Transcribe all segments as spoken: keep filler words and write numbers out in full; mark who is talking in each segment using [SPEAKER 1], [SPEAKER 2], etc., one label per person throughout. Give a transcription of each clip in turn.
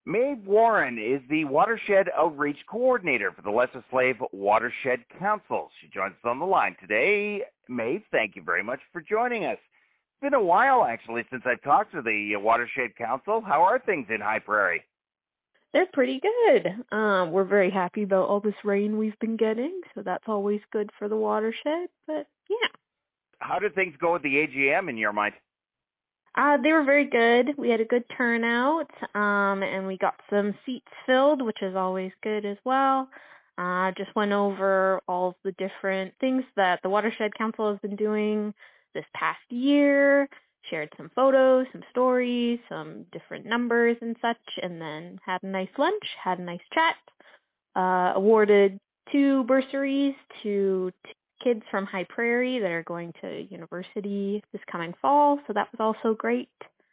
[SPEAKER 1] Maeve Warren is the Watershed Outreach Coordinator for the Lesser Slave Watershed Council. She joins us on the line today. Maeve, thank you very much for joining us. It's been a while, actually, since I talked to the Watershed Council. How are things in High Prairie?
[SPEAKER 2] They're pretty good. Um, we're very happy about all this rain we've been getting, so that's always good for the watershed, but yeah.
[SPEAKER 1] How did things go with the A G M in your mind?
[SPEAKER 2] Uh, they were very good. We had a good turnout, um, and we got some seats filled, which is always good as well. Uh, just went over all of the different things that the Watershed Council has been doing this past year, shared some photos, some stories, some different numbers and such, and then had a nice lunch, had a nice chat, uh, awarded two bursaries to t- kids from High Prairie that are going to university this coming fall, so that was also great.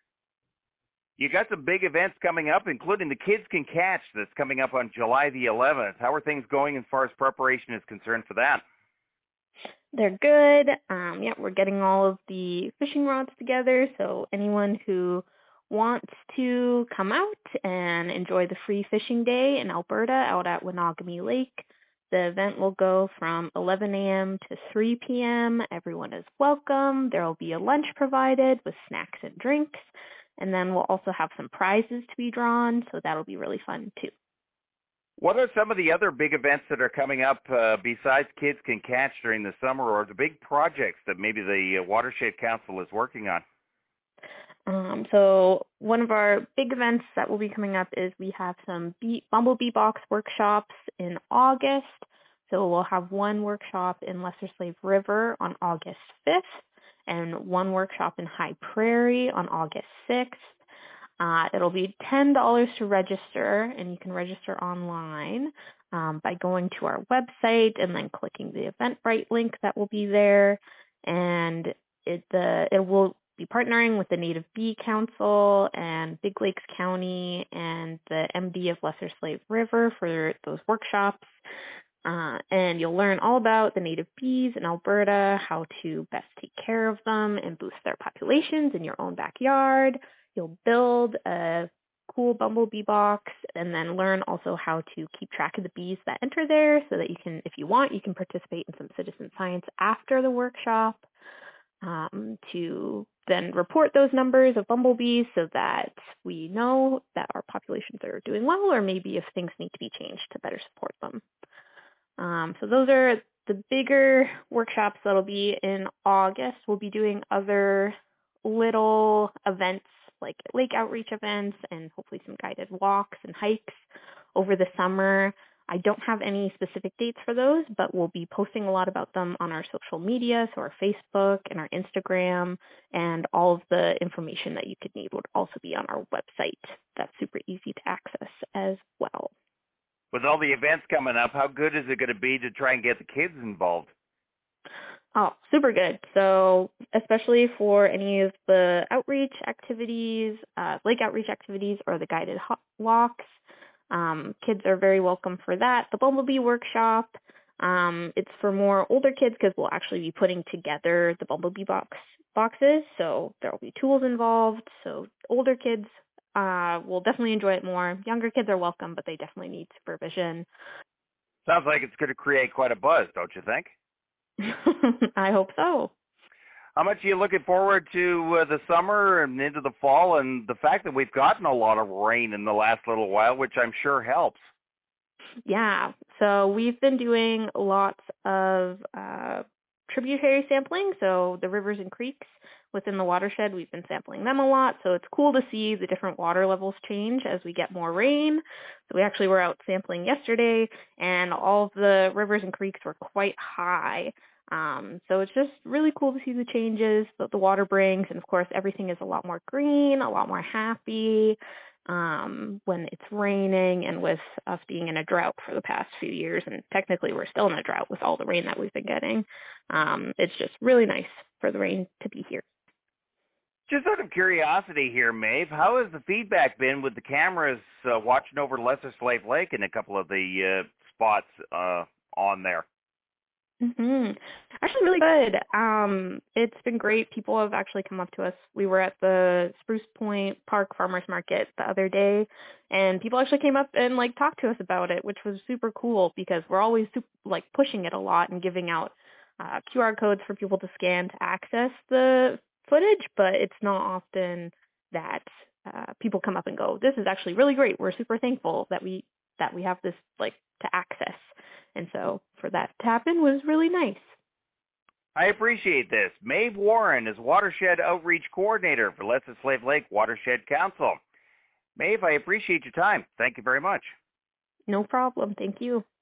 [SPEAKER 1] You got some big events coming up, including the Kids Can Catch that's coming up on July the eleventh. How are things going as far as preparation is concerned for that?
[SPEAKER 2] They're good. Um, yeah, we're getting all of the fishing rods together, so anyone who wants to come out and enjoy the free fishing day in Alberta out at Winogamy Lake, the event will go from eleven a.m. to three p.m. Everyone is welcome. There will be a lunch provided with snacks and drinks, and then we'll also have some prizes to be drawn, so that'll be really fun too.
[SPEAKER 1] What are some of the other big events that are coming up uh, besides Kids Can Catch during the summer, or the big projects that maybe the uh, Watershed Council is working on?
[SPEAKER 2] Um, so one of our big events that will be coming up is we have some bee, Bumblebee Box workshops in August. So we'll have one workshop in Lesser Slave River on August fifth and one workshop in High Prairie on August sixth. Uh, it'll be ten dollars to register, and you can register online um, by going to our website and then clicking the Eventbrite link that will be there. And it, the, it will be partnering with the Native Bee Council and Big Lakes County and the M D of Lesser Slave River for those workshops. Uh, and you'll learn all about the native bees in Alberta, how to best take care of them and boost their populations in your own backyard. You'll build a cool bumblebee box and then learn also how to keep track of the bees that enter there so that you can, if you want, you can participate in some citizen science after the workshop um, to then report those numbers of bumblebees so that we know that our populations are doing well, or maybe if things need to be changed to better support them. Um, so those are the bigger workshops that'll be in August. We'll be doing other little events like lake outreach events and hopefully some guided walks and hikes over the summer. I don't have any specific dates for those, but we'll be posting a lot about them on our social media, so our Facebook and our Instagram, and all of the information that you could need would also be on our website. That's super easy to access as well.
[SPEAKER 1] With all the events coming up, how good is it going to be to try and get the kids involved?
[SPEAKER 2] Oh, super good. So especially for any of the outreach activities, uh, lake outreach activities, or the guided ho- walks, um, kids are very welcome for that. The Bumblebee Workshop, um, it's for more older kids because we'll actually be putting together the Bumblebee box boxes. So there will be tools involved. So older kids uh, will definitely enjoy it more. Younger kids are welcome, but they definitely need supervision.
[SPEAKER 1] Sounds like it's going to create quite a buzz, don't you think?
[SPEAKER 2] I hope so.
[SPEAKER 1] How much are you looking forward to uh, the summer and into the fall, and the fact that we've gotten a lot of rain in the last little while, which I'm sure helps?
[SPEAKER 2] Yeah, so we've been doing lots of uh, tributary sampling, so the rivers and creeks within the watershed, we've been sampling them a lot, so it's cool to see the different water levels change as we get more rain. So we actually were out sampling yesterday, and all of the rivers and creeks were quite high. Um, so it's just really cool to see the changes that the water brings, and of course everything is a lot more green, a lot more happy um, when it's raining, and with us being in a drought for the past few years, and technically we're still in a drought with all the rain that we've been getting. Um, it's just really nice for the rain to be here.
[SPEAKER 1] Just out of curiosity here, Maeve, how has the feedback been with the cameras uh, watching over Lesser Slave Lake and a couple of the uh, spots uh, on there?
[SPEAKER 2] hmm Actually, really good. Um, it's been great. People have actually come up to us. We were at the Spruce Point Park Farmers Market the other day, and people actually came up and like talked to us about it, which was super cool because we're always sup- like pushing it a lot and giving out uh, Q R codes for people to scan to access the footage, but it's not often that uh, people come up and go, "This is actually really great. We're super thankful that we that we have this like to access." And so for that to happen was really nice.
[SPEAKER 1] I appreciate this. Maeve Warren is Watershed Outreach Coordinator for Lesser Slave Lake Watershed Council. Maeve, I appreciate your time. Thank you very much.
[SPEAKER 2] No problem. Thank you.